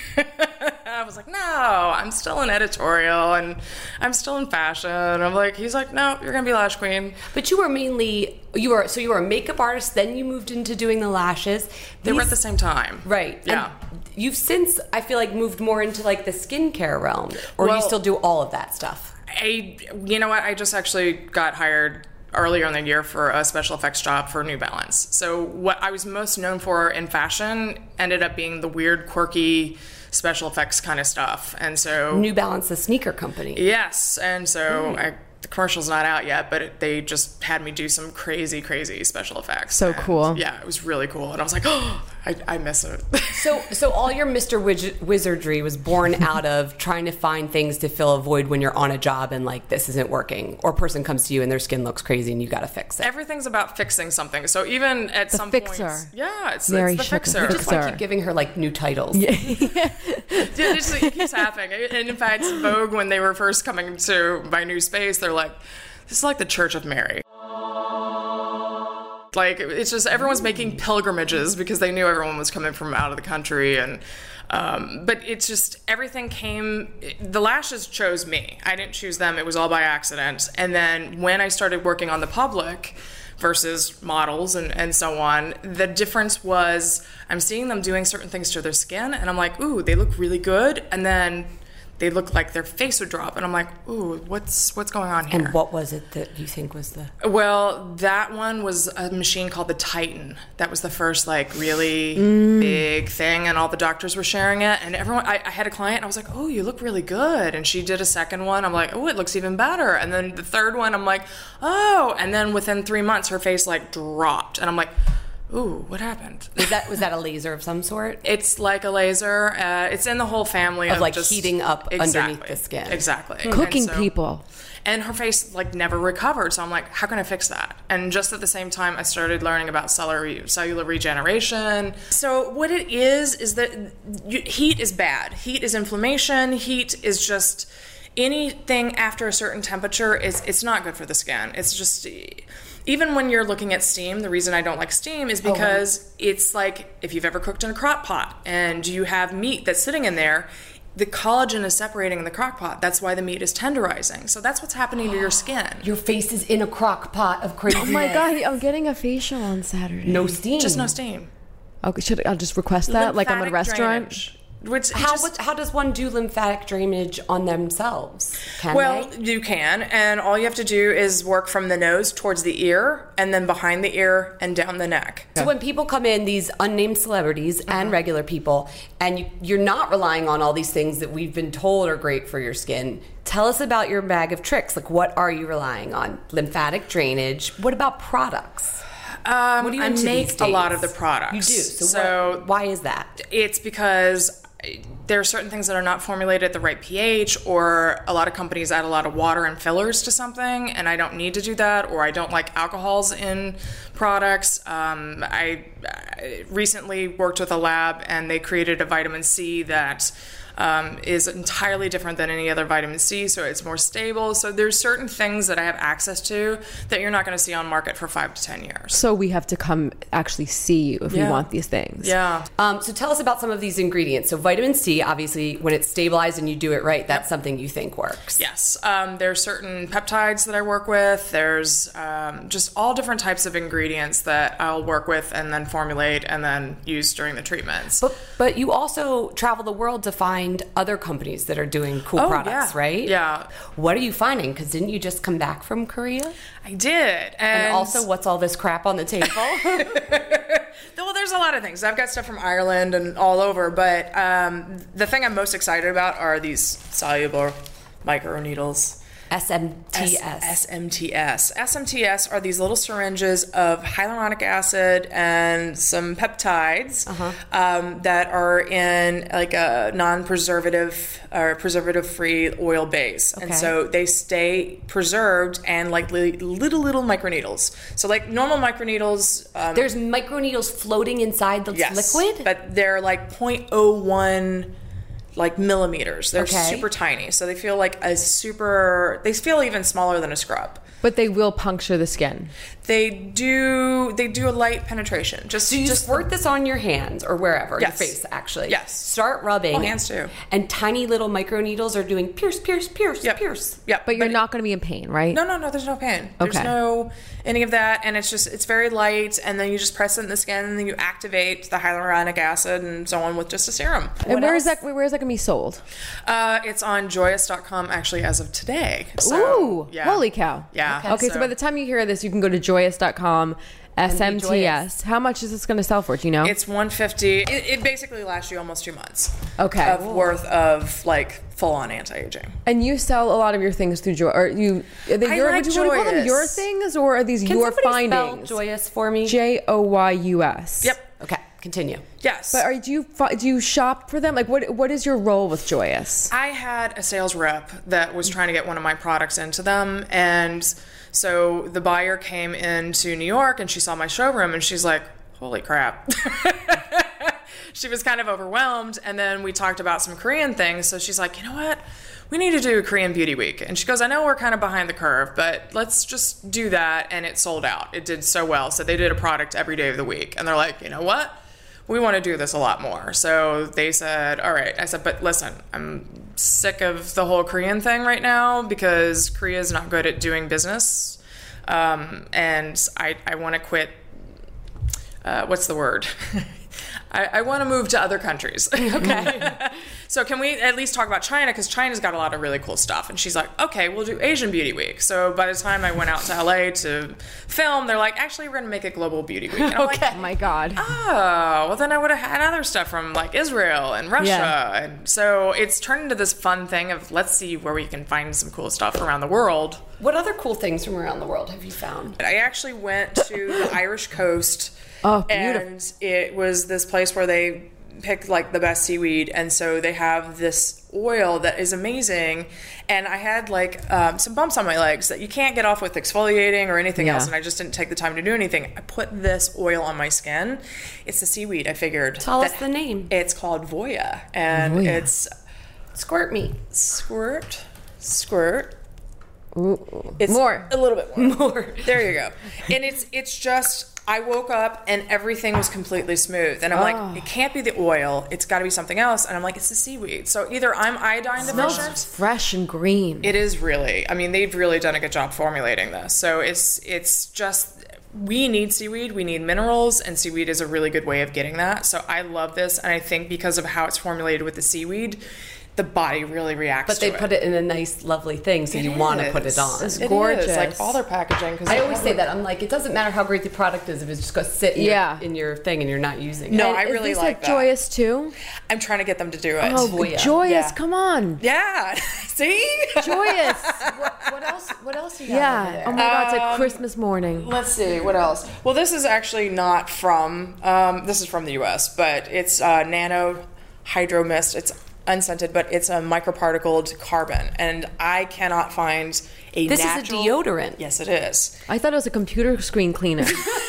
I was like, no, I'm still in editorial and I'm still in fashion. He's like, no, you're going to be lash queen. But you were you were a makeup artist, then you moved into doing the lashes. They were at the same time. Right. Yeah. And you've since, I feel like, moved more into the skincare realm, or do you still do all of that stuff? You know what? I just actually got hired earlier in the year for a special effects job for New Balance. So what I was most known for in fashion ended up being the weird, quirky special effects kind of stuff. And so New Balance, the sneaker company. Yes. And so the commercial's not out yet, but they just had me do some crazy special effects. So cool. Yeah, it was really cool. And I was like, oh, I miss it. So all your Mr. Wizardry was born out of trying to find things to fill a void when you're on a job and this isn't working, or a person comes to you and their skin looks crazy and you got to fix it. Everything's about fixing something. So even at some fixer. points, it's the fixer. You just keep giving her new titles. Yeah. It keeps happening. And in fact, Vogue, when they were first coming to my new space, they're like, this is like the Church of Mary. It's just everyone's making pilgrimages because they knew everyone was coming from out of the country. And but it's just everything the lashes chose me. I didn't choose them. It was all by accident. And then when I started working on the public versus models and so on, the difference was I'm seeing them doing certain things to their skin, and I'm like, ooh, they look really good. And then they looked like their face would drop. And I'm like, ooh, what's going on here? And what was it that you think was the... Well, that one was a machine called the Titan. That was the first, like, really big thing, and all the doctors were sharing it. And everyone, I had a client, and I was like, oh, you look really good. And she did a second one. I'm like, oh, it looks even better. And then the third one, I'm like, oh. And then within 3 months, her face, like, dropped. And I'm like, ooh, what happened? Was that a laser of some sort? It's like a laser. It's in the whole family of like just heating up underneath the skin. Exactly. Cooking people. And her face like never recovered. So I'm like, how can I fix that? And just at the same time, I started learning about cellular regeneration. So what it is that heat is bad. Heat is inflammation. Heat is just anything after a certain temperature it's not good for the skin. It's just... Even when you're looking at steam, the reason I don't like steam is because it's like if you've ever cooked in a crock pot and you have meat that's sitting in there, the collagen is separating in the crock pot. That's why the meat is tenderizing. So that's what's happening to your skin. Your face is in a crock pot of craziness. Oh my God, I'm getting a facial on Saturday. No steam. Just no steam. Okay, I'll just request that like I'm at a restaurant? Drainage. How does one do lymphatic drainage on themselves? You can, and all you have to do is work from the nose towards the ear, and then behind the ear and down the neck. So when people come in, these unnamed celebrities and regular people, and you're not relying on all these things that we've been told are great for your skin, tell us about your bag of tricks. Like, what are you relying on? Lymphatic drainage. What about products? What do you I make a lot of the products. You do. So why is that? It's because there are certain things that are not formulated at the right pH, or a lot of companies add a lot of water and fillers to something, and I don't need to do that, or I don't like alcohols in products. I recently worked with a lab, and they created a vitamin C that is entirely different than any other vitamin C, so it's more stable. So there's certain things that I have access to that you're not going to see on market for 5 to 10 years. So we have to come actually see you if we want these things. Yeah. So tell us about some of these ingredients. So vitamin C, obviously, when it's stabilized and you do it right, that's something you think works. Yes. There's certain peptides that I work with. There's just all different types of ingredients that I'll work with and then formulate and then use during the treatments. But you also travel the world to find other companies that are doing cool products, right? Yeah. What are you finding? Because didn't you just come back from Korea? I did. And also, what's all this crap on the table? Well, there's a lot of things. I've got stuff from Ireland and all over, but the thing I'm most excited about are these soluble microneedles. SMTS. SMTS are these little syringes of hyaluronic acid and some peptides that are in like a non-preservative or preservative-free oil base. Okay. And so they stay preserved and like little microneedles. So like normal microneedles... There's microneedles floating inside the liquid? But they're like 0.01... like millimeters. They're super tiny. So they feel like they feel even smaller than a scrub. But they will puncture the skin. They do a light penetration. So you squirt this on your hands or wherever, your face actually. Yes. Start rubbing. Oh, hands too. And tiny little microneedles are doing pierce. Yep. But you're not going to be in pain, right? No, there's no pain. There's no any of that, and it's very light, and then you just press it in the skin, and then you activate the hyaluronic acid and so on with just a serum. And where is that going to be sold? It's on joyous.com actually as of today. So, ooh, holy cow. Yeah. Okay, so by the time you hear this, you can go to joyous.com. SMTS. How much is this going to sell for? Do you know? It's $150. It basically lasts you almost 2 months. Okay. Of worth of like full-on anti-aging. And you sell a lot of your things through Joyous. Would you want to call them your things, or are these your findings? Can somebody spell Joyous for me? Joyous. Yep. Okay. Continue. Yes. But do you shop for them? Like, what is your role with Joyous? I had a sales rep that was trying to get one of my products into them, and so the buyer came into New York and she saw my showroom and she's like, holy crap. She was kind of overwhelmed, and then we talked about some Korean things, so she's like, you know what? We need to do a Korean Beauty Week. And she goes, I know we're kind of behind the curve, but let's just do that. And it sold out. It did so well. So they did a product every day of the week. And they're like, you know what? We want to do this a lot more. So they said, all right. I said, but listen, I'm sick of the whole Korean thing right now because Korea is not good at doing business. And I want to quit. What's the word? I want to move to other countries. Okay. So can we at least talk about China? Because China's got a lot of really cool stuff. And she's like, okay, we'll do Asian Beauty Week. So by the time I went out to LA to film, they're like, actually, we're going to make it Global Beauty Week. And I'm like, Oh my God. oh, well then I would have had other stuff from like Israel and Russia. Yeah. And so it's turned into this fun thing of let's see where we can find some cool stuff around the world. What other cool things from around the world have you found? I actually went to the Irish coast. Oh, beautiful. And it was this place where they pick like the best seaweed, and so they have this oil that is amazing. And I had like some bumps on my legs that you can't get off with exfoliating or anything else, and I just didn't take the time to do anything. I put this oil on my skin. It's the seaweed. I figured. Tell us the name. It's called Voya, and it's Squirt me. squirt. Ooh. It's More. a little bit more. There you go. And it's just, I woke up and everything was completely smooth. And I'm like, it can't be the oil. It's got to be something else. And I'm like, it's the seaweed. So either I'm iodine deficient. Smells fresh and green. It is really. I mean, they've really done a good job formulating this. So it's just, we need seaweed. We need minerals. And seaweed is a really good way of getting that. So I love this. And I think because of how it's formulated with the seaweed, the body really reacts But to they it. put it in a nice, lovely thing, so you want to put it on. It's It gorgeous. is, like all their packaging. I always say that. I'm like, it doesn't matter how great the product is if it's just going to sit in your thing and you're not using it. No, And I is really this like at that. Joyous too? I'm trying to get them to do it. Oh, Voya. Joyous, Yeah. come on. Yeah. See? Joyous. What else do you have over Yeah. there? Oh my God, it's like Christmas morning. Let's see, what else? Well, this is actually not from, this is from the US, but it's Nano Hydro Mist. It's unscented, but it's a microparticled carbon. And I cannot find a This natural... is a deodorant. Yes, it is. I thought it was a computer screen cleaner.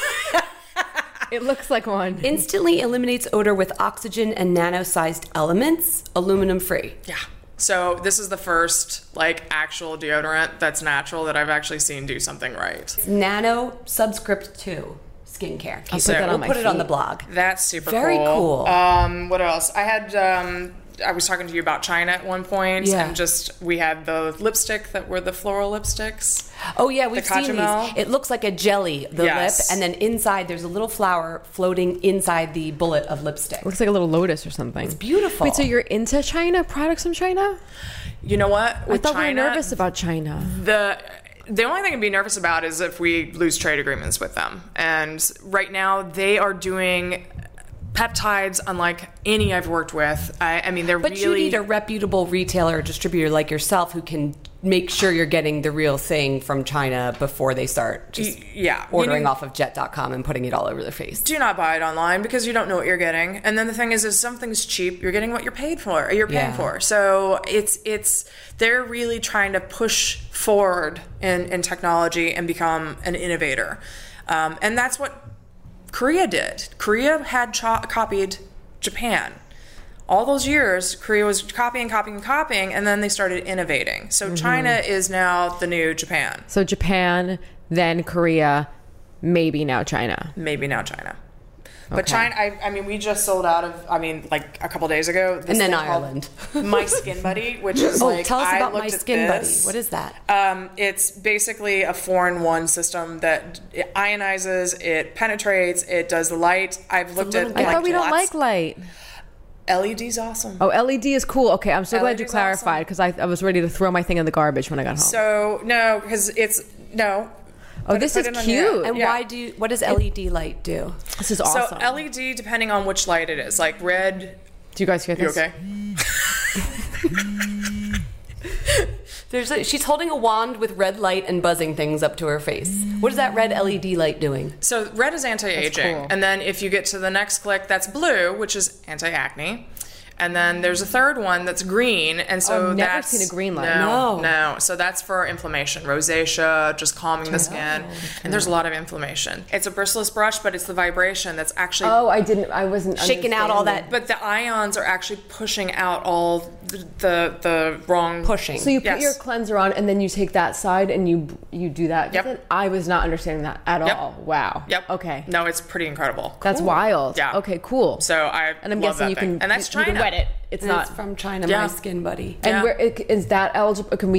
It looks like one. Instantly eliminates odor with oxygen and nano-sized elements, aluminum free. Yeah. So this is the first, like, actual deodorant that's natural that I've actually seen do something right. Nano Subscript 2 skincare. I'll put that on We'll my put it on feet. the blog. That's super Very cool. What else? I had, I was talking to you about China at one point, Yeah. and just, we had the lipstick that were the floral lipsticks. Oh yeah, we've The seen Cajamel. these. It looks like a jelly, the Yes. lip, and then inside there's a little flower floating inside the bullet of lipstick. Looks like a little lotus or something. It's beautiful. Wait, so you're into China? Products from China? You know what? I With thought we China, were nervous about China. The only thing to be nervous about is if we lose trade agreements with them. And right now, they are doing peptides unlike any I've worked with. I mean, they're But really... you need a reputable retailer or distributor like yourself who can make sure you're getting the real thing from China before they start just ordering off of jet.com and putting it all over their face. Do not buy it online because you don't know what you're getting. And then the thing is something's cheap, you're getting what you're paid for, or you're paying for. So it's they're really trying to push forward in technology and become an innovator. And that's what Korea did. Korea had copied Japan. All those years, Korea was copying, and then they started innovating. So China is now the new Japan. So Japan, then Korea, maybe now China. Maybe now China. But Okay. China, I mean, we just sold out of, like a couple days ago. This And then thing called Ireland. My Skin Buddy, which is tell us I about looked My at Skin this. Buddy. What is that? It's basically a 4-in-1 system that it ionizes, it penetrates, it does the light. I've looked at. I thought we don't like light. LED's awesome. Oh, LED is cool. Okay, I'm so glad you LED's clarified because I was ready to throw my thing in the garbage when I got home. So no, because it's no. Oh, this is it on cute. your- And yeah. what does LED light do? This is awesome. So LED, depending on which light it is, like red. Do you guys hear You this? okay? She's holding a wand with red light and buzzing things up to her face. What is that red LED light doing? So red is anti-aging, That's cool. and then if you get to the next click, that's blue, which is anti-acne. And then there's a third one that's green, and so I've never that's seen a green light. No. So that's for inflammation, rosacea, just calming the skin. And there's a lot of inflammation. It's a bristleless brush, but it's the vibration that's actually Oh, I wasn't Shaking out all understanding. But the ions are actually pushing out all the wrong Pushing. So you put Yes. your cleanser on and then you take that side and you do that. Yep. I was not understanding that at Yep. all. Wow. Yep. Okay. No, it's pretty incredible. That's wild. Yeah. Okay, cool. So and I'm love guessing that you thing. can And that's you can China. wet it. It's And not it's from China, Yeah. My Skin Buddy. And Yeah. where is that eligible? Can we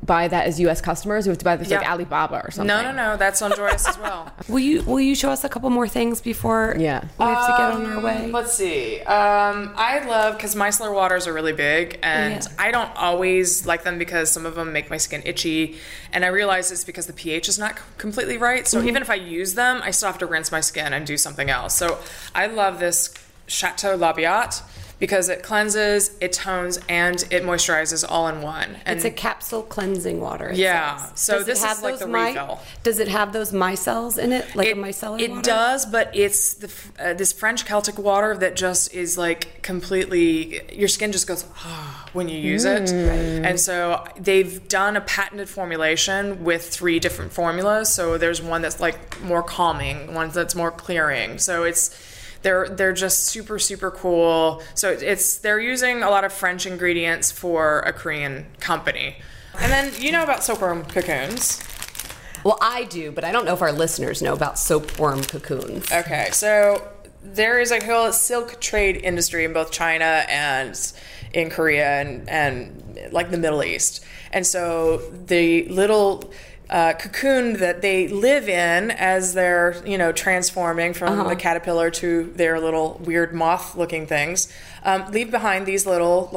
buy that as U.S. customers. We have to buy this like Alibaba or something. No. That's on Joyous as well. Will you show us a couple more things before we have to get on our way? Let's see. I love, because micellar waters are really big, and I don't always like them because some of them make my skin itchy, and I realize it's because the pH is not completely right. So even if I use them, I still have to rinse my skin and do something else. So I love this Chateau Labiat, because it cleanses, it tones, and it moisturizes all in one. And it's a capsule cleansing water. So this is like the refill. Does it have those micelles in it, like a micellar water? It does, but it's this French Celtic water that just is like completely, your skin just goes when you use it. And so they've done a patented formulation with 3 different formulas. So there's one that's like more calming, one that's more clearing. So they're just super, super cool. So they're using a lot of French ingredients for a Korean company. And then you know about silkworm cocoons. Well, I do, but I don't know if our listeners know about silkworm cocoons. Okay, so there is a whole silk trade industry in both China and in Korea and like the Middle East. And so the little cocoon that they live in as they're, transforming from the caterpillar to their little weird moth-looking things, leave behind these little,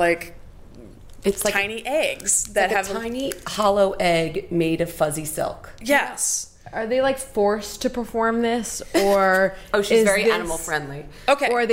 it's like tiny eggs that have a tiny hollow egg made of fuzzy silk. Yes. Are they forced to perform this, or she's very animal friendly? Okay. Or are they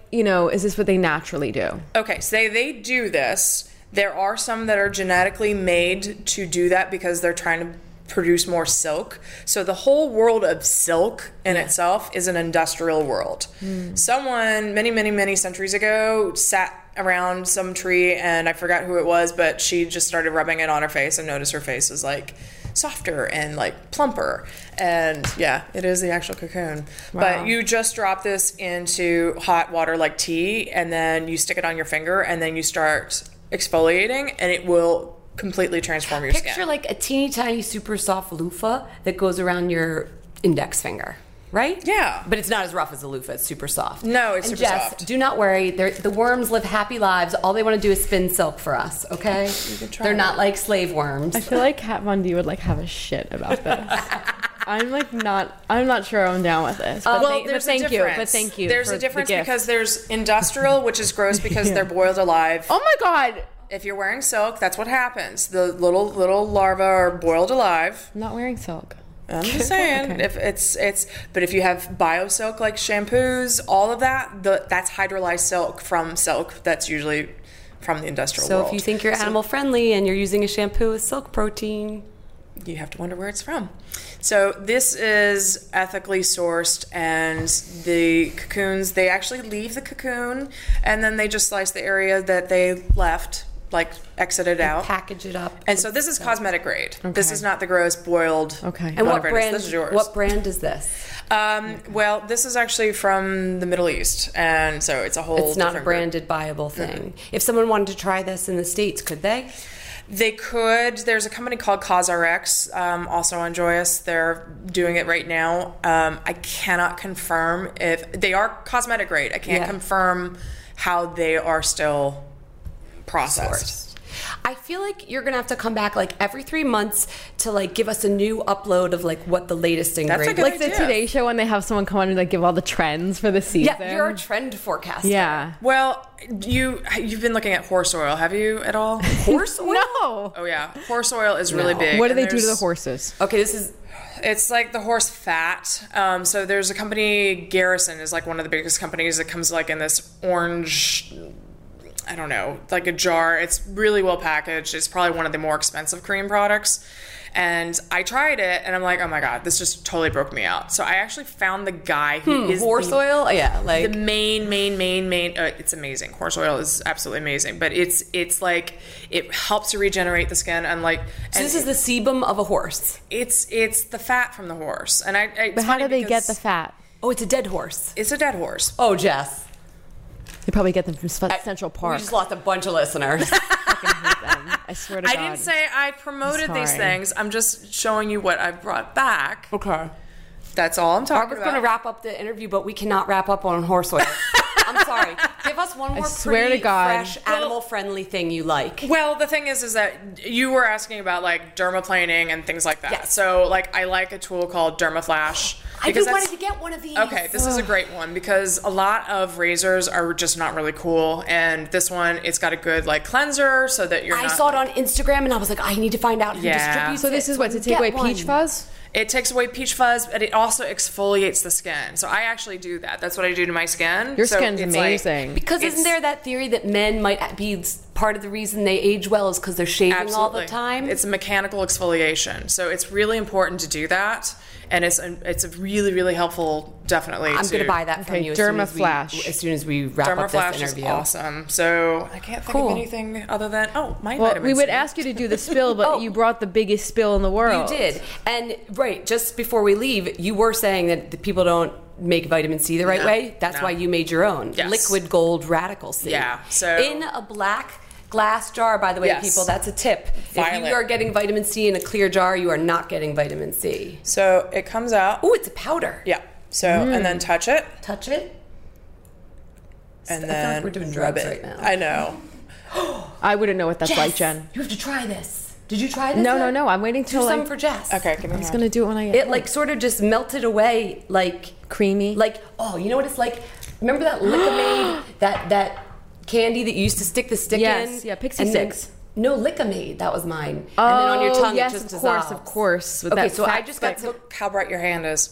is this what they naturally do? Okay, so they do this. There are some that are genetically made to do that because they're trying to produce more silk. So the whole world of silk in itself is an industrial world. Someone many, many, many centuries ago sat around some tree, and I forgot who it was, but she just started rubbing it on her face and noticed her face was softer and plumper. And it is the actual cocoon. Wow. But you just drop this into hot water like tea, and then you stick it on your finger, and then you start exfoliating, and it will completely transform your skin. Picture a teeny tiny super soft loofah that goes around your index finger, right? Yeah. But it's not as rough as a loofah. It's super soft. No, it's and super Jess, soft. Do not worry. The worms live happy lives. All they want to do is spin silk for us, okay? They're not like slave worms. I feel like Kat Von D would have a shit about this. I'm not sure I'm down with this. But thank you. There's a difference because there's industrial, which is gross because they're boiled alive. Oh my God. If you're wearing silk, that's what happens. The little larvae are boiled alive. I'm not wearing silk. I'm just saying, okay. But if you have BioSilk like shampoos, all of that's hydrolyzed silk that's usually from the industrial world. So if you think you're animal friendly and you're using a shampoo with silk protein, you have to wonder where it's from. So this is ethically sourced, and the cocoons, they actually leave the cocoon, and then they just slice the area that they left, exited out, package it up, and so this is cosmetic grade. Okay. This is not the gross boiled. Okay. And what brand? This is yours. What brand is this? Well, this is actually from the Middle East, and so it's a whole. It's not a branded, buyable thing. Mm-hmm. If someone wanted to try this in the States, could they? They could. There's a company called CosRx, also on Joyous. They're doing it right now. I cannot confirm if they are cosmetic grade. I can't confirm how they are still processed. I feel like you're gonna have to come back every 3 months to give us a new upload of what the latest ingredient. That's the Today Show when they have someone come on and give all the trends for the season. Yeah, you're a trend forecaster. Yeah. Well, you've been looking at horse oil, have you at all? Horse oil? No. Oh yeah, horse oil is really big. What do they do to the horses? Okay, this is. It's like the horse fat. So there's a company, Garrison is one of the biggest companies that comes in this orange, I don't know, a jar. It's really well packaged. It's probably one of the more expensive cream products. And I tried it, and I'm like, oh my God, this just totally broke me out. So I actually found the guy who is horse oil. Yeah, the main. It's amazing. Horse oil is absolutely amazing, but it's it helps to regenerate the skin. And so this is the sebum of a horse. It's the fat from the horse. And but how do they get the fat? Oh, it's a dead horse. It's a dead horse. Oh, Jess. They probably get them from Central Park. We just lost a bunch of listeners. I fucking hate them. I swear to God. I didn't say I promoted these things. I'm just showing you what I brought back. Okay. That's all I'm talking Barbara's about. going to wrap up the interview, but we cannot wrap up on horse oil. I'm sorry. us one more swear pretty, to God. fresh, animal-friendly thing you like. Well, the thing is that you were asking about like dermaplaning and things like that. Yes. So like I like a tool called DermaFlash. I do wanted to get one of these. Okay, this is a great one because a lot of razors are just not really cool, and this one, it's got a good like cleanser so that you're. I saw it on Instagram and I was like, I need to find out who distributes So this is what, to take away peach fuzz? It takes away peach fuzz, but it also exfoliates the skin. So I actually do that. That's what I do to my skin. Your So skin's it's amazing. Like, Because isn't there that theory that men might be part of the reason they age well is because they're shaving all the time? It's a mechanical exfoliation. So it's really important to do that. And it's a really, really helpful, definitely. I'm going to buy that from you DermaFlash. as soon as we wrap up this interview. DermaFlash is awesome. So I can't think of anything other than, my vitamin we would C. ask you to do the spill, but you brought the biggest spill in the world. You did. And just before we leave, you were saying that the people don't make vitamin C the right way. That's why you made your own. Yes. Liquid Gold Radical C. Yeah. So in a black glass jar, by the way, people, that's a tip. Violet. If you are getting vitamin C in a clear jar, you are not getting vitamin C. So it comes out. Oh, it's a powder. Yeah. So, and then touch it. Touch it. And I then feel like we're doing rub drugs it. right now. I know. I wouldn't know what that's Jess, like, Jen. You have to try this. Did you try this? No. I'm waiting till Do some for Jess. Okay, give me I'm just gonna do it when I get It like sort of just melted away, like creamy. Like, oh, you know what it's like? Remember that Lickamade, that candy that you used to stick the stick in? Yes, yeah, Pixie Sticks. No, Lickamade, that was mine. Oh, and then on your tongue, yes, it just of course, dissolves. of course. With Okay, that so fat I just got some. Look how bright your hand is.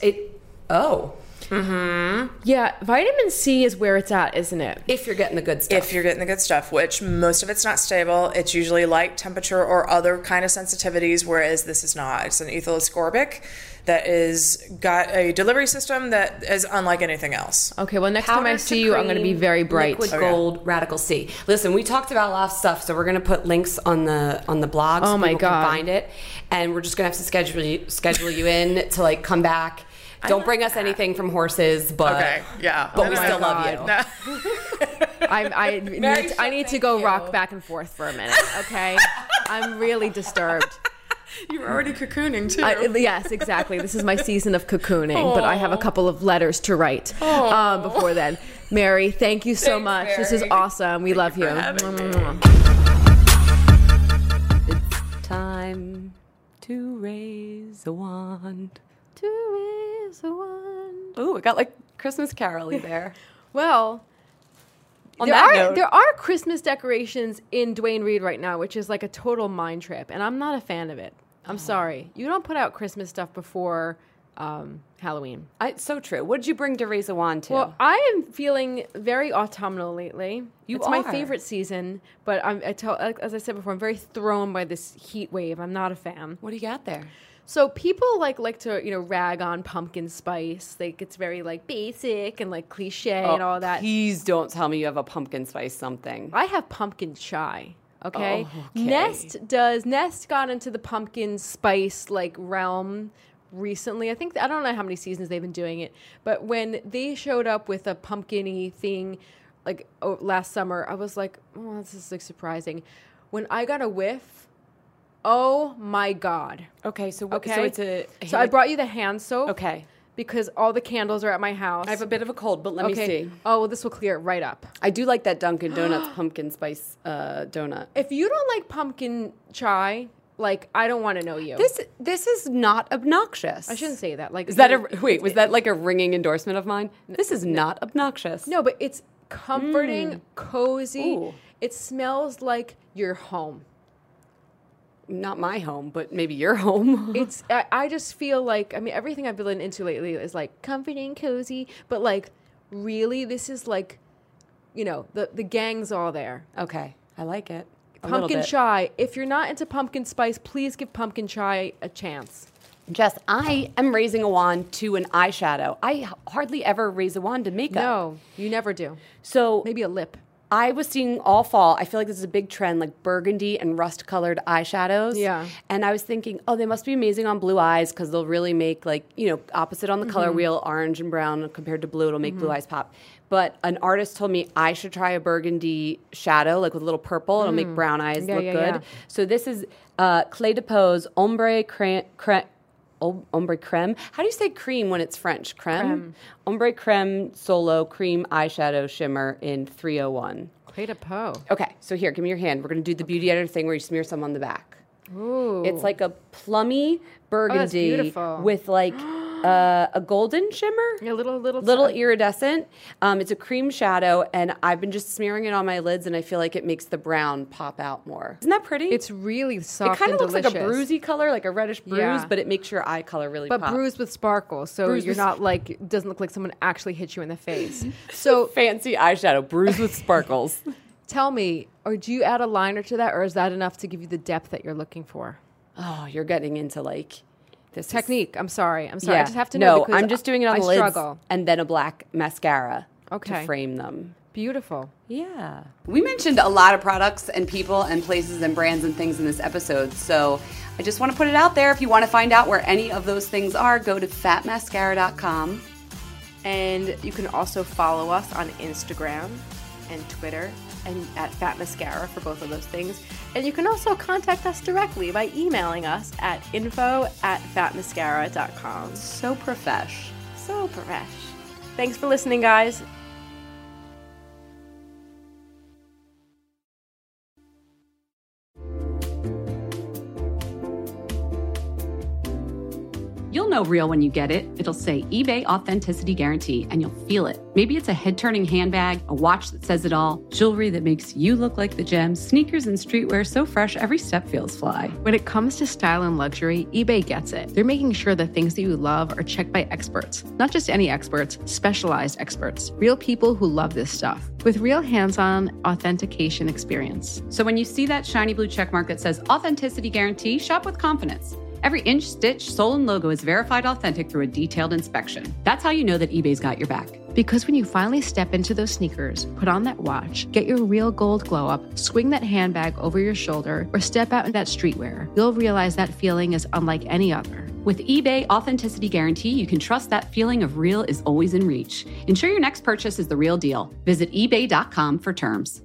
Yeah, vitamin C is where it's at, isn't it? If you're getting the good stuff. If you're getting the good stuff, which most of it's not stable, it's usually light temperature or other kind of sensitivities, whereas this is not. It's an ethyl ascorbic that is got a delivery system that is unlike anything else. Okay, well, next time I see you, I'm going to be very bright. Liquid Gold Radical C. Listen, we talked about a lot of stuff, so we're going to put links on the blog so people can find it, and we're just going to have to schedule you in to like come back. Don't bring us anything from horses, but but we still love you. No. I need to go rock back and forth for a minute. Okay, I'm really disturbed. You're already cocooning too. Yes, exactly. This is my season of cocooning, but I have a couple of letters to write before then. Mary, thank you so much. Mary. This is awesome. We love you. It's time to raise a wand. Ooh, it got like Christmas carol-y there. Well, there are Christmas decorations in Duane Reade right now, which is like a total mind trip, and I'm not a fan of it. I'm sorry. You don't put out Christmas stuff before Halloween. It's so true. What did you bring to raise a wand to? Well, I am feeling very autumnal lately. It's my are. favorite season, but as I said before, I'm very thrown by this heat wave. I'm not a fan. What do you got there? So people like to rag on pumpkin spice. Like it's very like basic and like cliche and all that. Please don't tell me you have a pumpkin spice something. I have pumpkin chai. Okay? Okay. Nest got into the pumpkin spice like realm recently. I don't know how many seasons they've been doing it, but when they showed up with a pumpkin-y thing like last summer, I was like, oh, this is like surprising. When I got a whiff, oh my God. Okay, so So I brought you the hand soap. Okay. Because all the candles are at my house. I have a bit of a cold, but let me see. Oh, well, this will clear it right up. I do like that Dunkin' Donuts pumpkin spice donut. If you don't like pumpkin chai, like, I don't want to know you. This is not obnoxious. I shouldn't say that. Like, was that like a ringing endorsement of mine? This is not obnoxious. No, but it's comforting, cozy. Ooh. It smells like your home. Not my home, but maybe your home. I just feel like, everything I've been into lately is like comforting, cozy, but like really this is like, the gang's all there. Okay. I like it. Pumpkin chai. If you're not into pumpkin spice, please give pumpkin chai a chance. Jess, I am raising a wand to an eyeshadow. I hardly ever raise a wand to makeup. No, you never do. So maybe a lip. I was seeing all fall. I feel like this is a big trend, like burgundy and rust-colored eyeshadows. Yeah. And I was thinking, they must be amazing on blue eyes because they'll really make, like, opposite on the color wheel, orange and brown compared to blue. It'll make blue eyes pop. But an artist told me I should try a burgundy shadow, like with a little purple. It'll make brown eyes look good. Yeah. So this is Clé de Pose Ombre Ombre Creme. How do you say cream when it's French? Creme? Ombre Creme Solo Cream Eyeshadow Shimmer in 301. Clé de Peau. Okay, so here, give me your hand. We're going to do the beauty editor thing where you smear some on the back. Ooh. It's like a plummy burgundy with like a golden shimmer. Yeah, little iridescent. It's a cream shadow, and I've been just smearing it on my lids, and I feel like it makes the brown pop out more. Isn't that pretty? It's really soft. It kind of looks delicious. like a bruisey color, like a reddish bruise, but it makes your eye color really pop. But bruised with sparkle, so you're not like, doesn't look like someone actually hit you in the face. So fancy eyeshadow, bruised with sparkles. Tell me, or do you add a liner to that, or is that enough to give you the depth that you're looking for? Oh, you're getting into like this technique. I'm sorry. Yeah. I just have to know. No, I'm just doing it on the lids struggle. and then a black mascara to frame them. Beautiful. Yeah. We mentioned a lot of products and people and places and brands and things in this episode, so I just want to put it out there. If you want to find out where any of those things are, go to fatmascara.com. And you can also follow us on Instagram and Twitter and at Fat Mascara for both of those things. And you can also contact us directly by emailing us at info@fatmascara.com. So profesh. So profesh. Thanks for listening, guys. You'll know real when you get it. It'll say eBay Authenticity Guarantee, and you'll feel it. Maybe it's a head-turning handbag, a watch that says it all, jewelry that makes you look like the gems, sneakers and streetwear so fresh every step feels fly. When it comes to style and luxury, eBay gets it. They're making sure the things that you love are checked by experts. Not just any experts, specialized experts. Real people who love this stuff. With real hands-on authentication experience. So when you see that shiny blue checkmark that says Authenticity Guarantee, shop with confidence. Every inch, stitch, sole, and logo is verified authentic through a detailed inspection. That's how you know that eBay's got your back. Because when you finally step into those sneakers, put on that watch, get your real gold glow up, swing that handbag over your shoulder, or step out in that streetwear, you'll realize that feeling is unlike any other. With eBay Authenticity Guarantee, you can trust that feeling of real is always in reach. Ensure your next purchase is the real deal. Visit ebay.com for terms.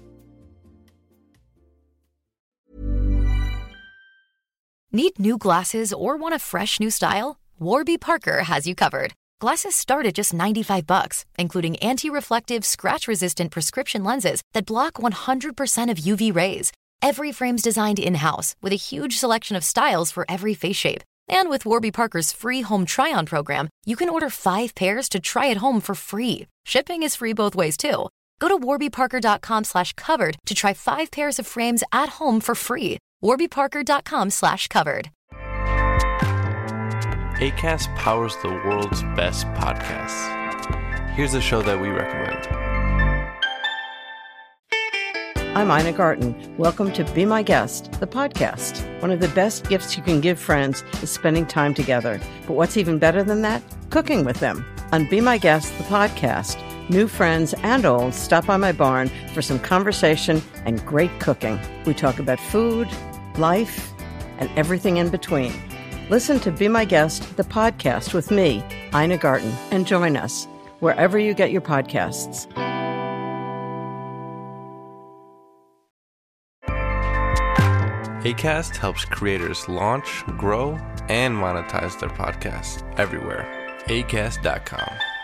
Need new glasses or want a fresh new style? Warby Parker has you covered. Glasses start at just $95, including anti-reflective, scratch-resistant prescription lenses that block 100% of UV rays. Every frame's designed in-house with a huge selection of styles for every face shape. And with Warby Parker's free home try-on program, you can order 5 pairs to try at home for free. Shipping is free both ways, too. Go to warbyparker.com/covered to try 5 pairs of frames at home for free. warbyparker.com/covered. Acast powers the world's best podcasts. Here's a show that we recommend. I'm Ina Garten. Welcome to Be My Guest, the podcast. One of the best gifts you can give friends is spending time together. But what's even better than that? Cooking with them. On Be My Guest, the podcast, new friends and old stop by my barn for some conversation and great cooking. We talk about food, life, and everything in between. Listen to Be My Guest, the podcast with me, Ina Garten, and join us wherever you get your podcasts. Acast helps creators launch, grow, and monetize their podcasts everywhere. Acast.com.